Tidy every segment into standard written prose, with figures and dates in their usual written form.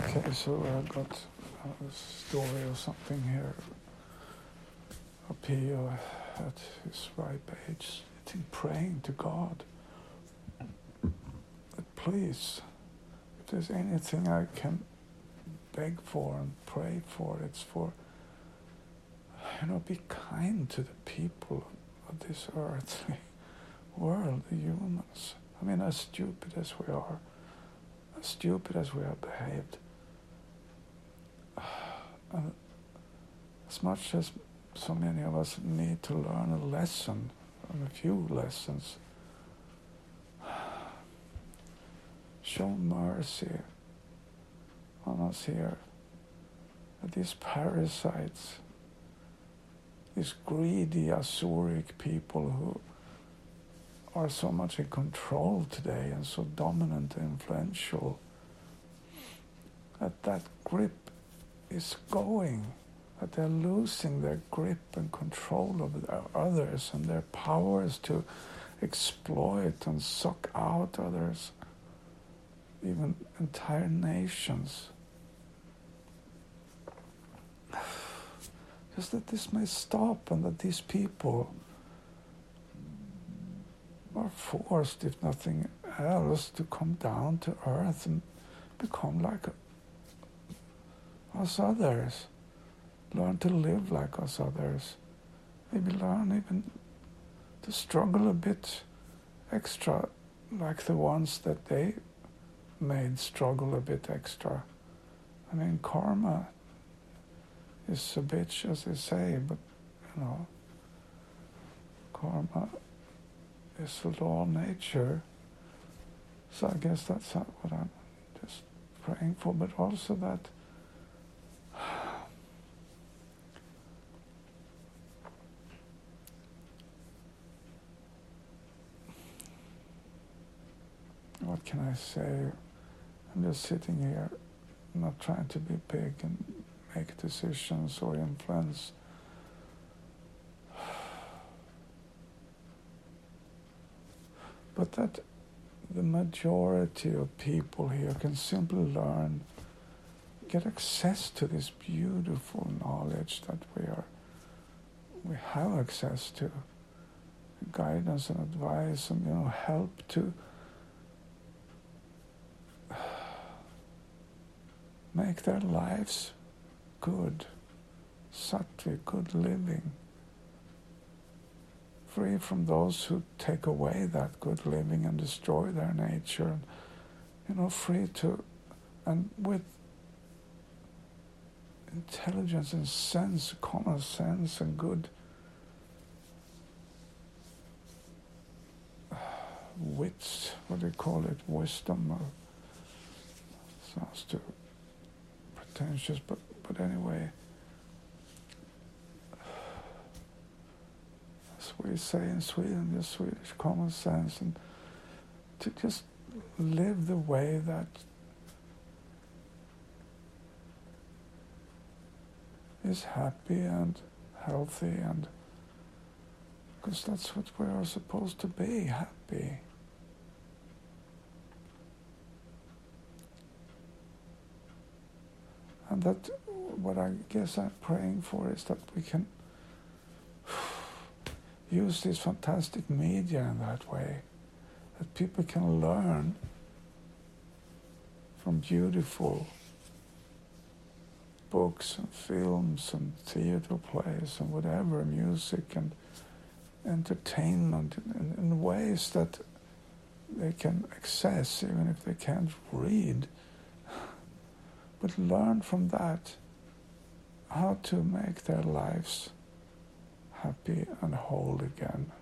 Okay, so I got a story or something here. A Pio at his ripe age, sitting praying to God that please, if there's anything I can beg for and pray for, it's for, be kind to the people of this earthly world, the humans. I mean, as stupid as we are, as stupid as we have behaved, and as much as so many of us need to learn a lesson, and a few lessons, show mercy on us here. That these parasites, these greedy Asuric people who are so much in control today and so dominant and influential, that grip is going, that they're losing their grip and control of others and their powers to exploit and suck out others, even entire nations. Just that this may stop and that these people are forced, if nothing else, to come down to earth and become like us others. Learn to live like us others. Maybe learn even to struggle a bit extra like the ones that they made struggle a bit extra. I mean, karma is a bitch, as they say, but, karma is the law of nature. So I guess that's not what I'm just praying for, but also that what can I say? I'm just sitting here, not trying to be big and make decisions or influence. But that the majority of people here can simply learn, get access to this beautiful knowledge that we have access to, guidance and advice, and help to make their lives good, sattvic, good living, free from those who take away that good living and destroy their nature, and free to, and with intelligence and sense, common sense and good wits, what do you call it, wisdom, or sounds too pretentious, but anyway, as we say in Sweden, the Swedish common sense, and to just live the way that is happy and healthy, and because that's what we are supposed to be, happy. And that what I guess I'm praying for is that we can use this fantastic media in that way, that people can learn from beautiful books and films and theater plays and whatever, music and entertainment in ways that they can access even if they can't read. But learn from that how to make their lives happy and whole again,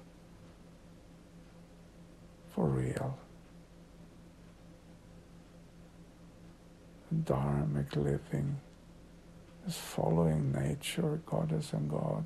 for real. Dharmic living is following nature, goddess and God.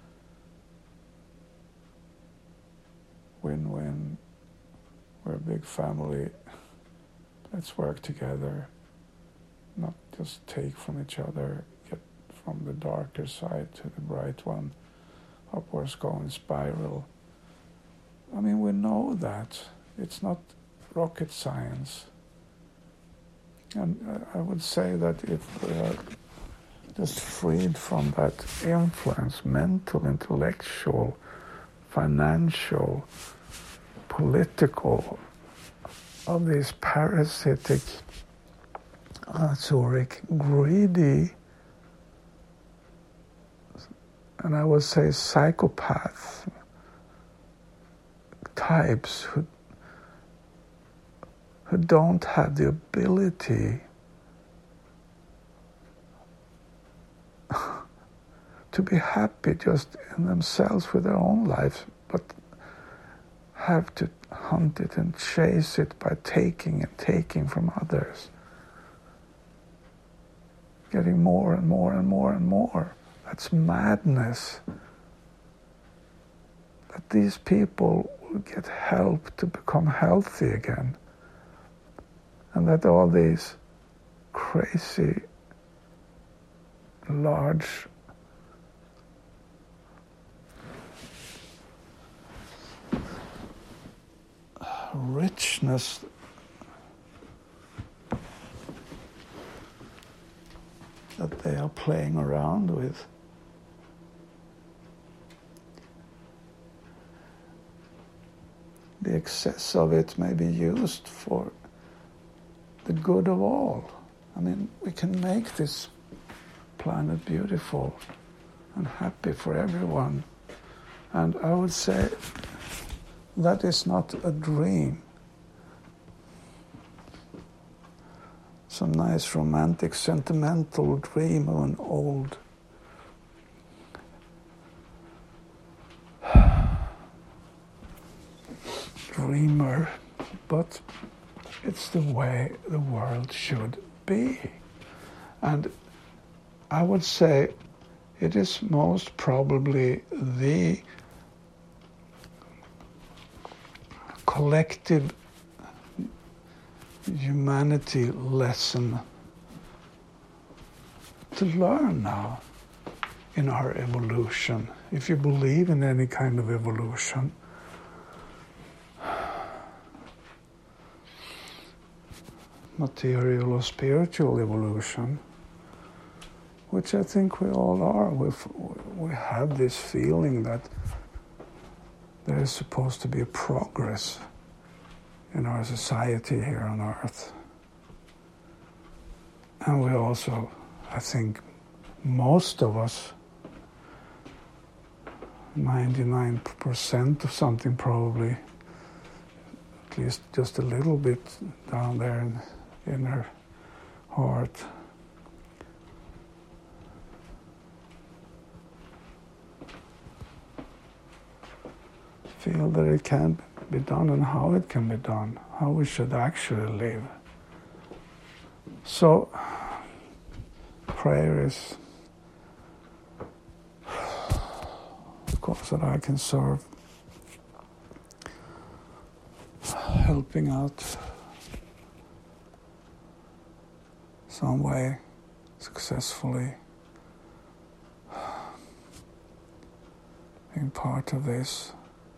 Win-win. We're a big family. Let's work together. Not just take from each other, get from the darker side to the bright one, upwards going spiral. I mean, we know that. It's not rocket science. And I would say that if we are just freed from that influence, mental, intellectual, financial, political, of these parasitic, azuric, greedy, and I would say psychopath types who don't have the ability to be happy just in themselves with their own lives, but have to hunt it and chase it by taking and taking from others, getting more and more and more and more. That's madness. That these people will get help to become healthy again, and that all these crazy, large, richness that they are playing around with, the excess of it may be used for the good of all. I mean, we can make this planet beautiful and happy for everyone. And I would say that is not a dream. Some nice romantic, sentimental dream of an old dreamer, but it's the way the world should be. And I would say it is most probably the collective humanity lesson to learn now in our evolution. If you believe in any kind of evolution, material or spiritual evolution, which I think we all are. We have this feeling that there is supposed to be a progress in our society here on Earth. And we also, I think, most of us, 99% of something probably, at least just a little bit down there in the inner heart, feel that it can be done and how it can be done, how we should actually live. So, prayer is, of course, that I can serve, helping out some way successfully, being part of this,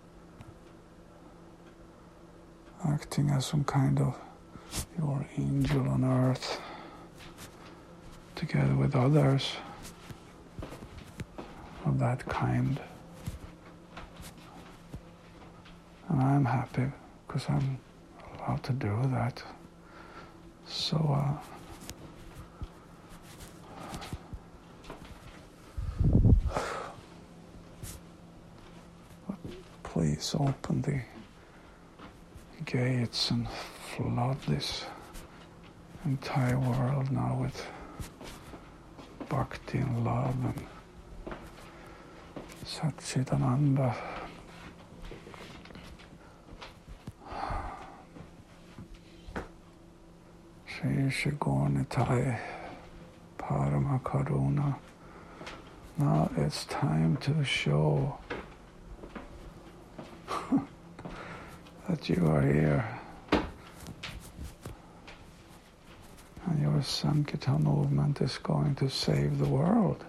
acting as some kind of your angel on earth, together with others of that kind. And I'm happy because I'm allowed to do that. So, please open the gates and flood this entire world now with bhakti and love and Satchitananda. Shri Shri Gaur Nitai Parama Karuna. Now it's time to show that you are here, and your Sankirtan movement is going to save the world.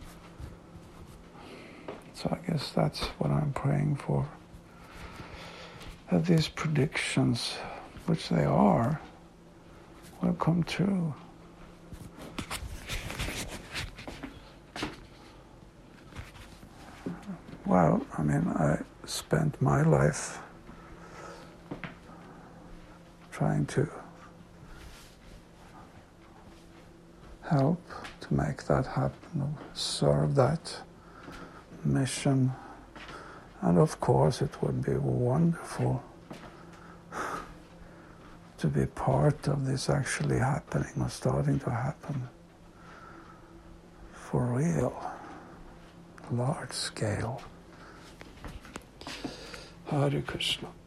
So I guess that's what I'm praying for. That these predictions, which they are, will come true. Well, I mean, I spent my life trying to help to make that happen, serve that mission. And of course it would be wonderful to be part of this actually happening or starting to happen for real, large scale. Hare Krishna.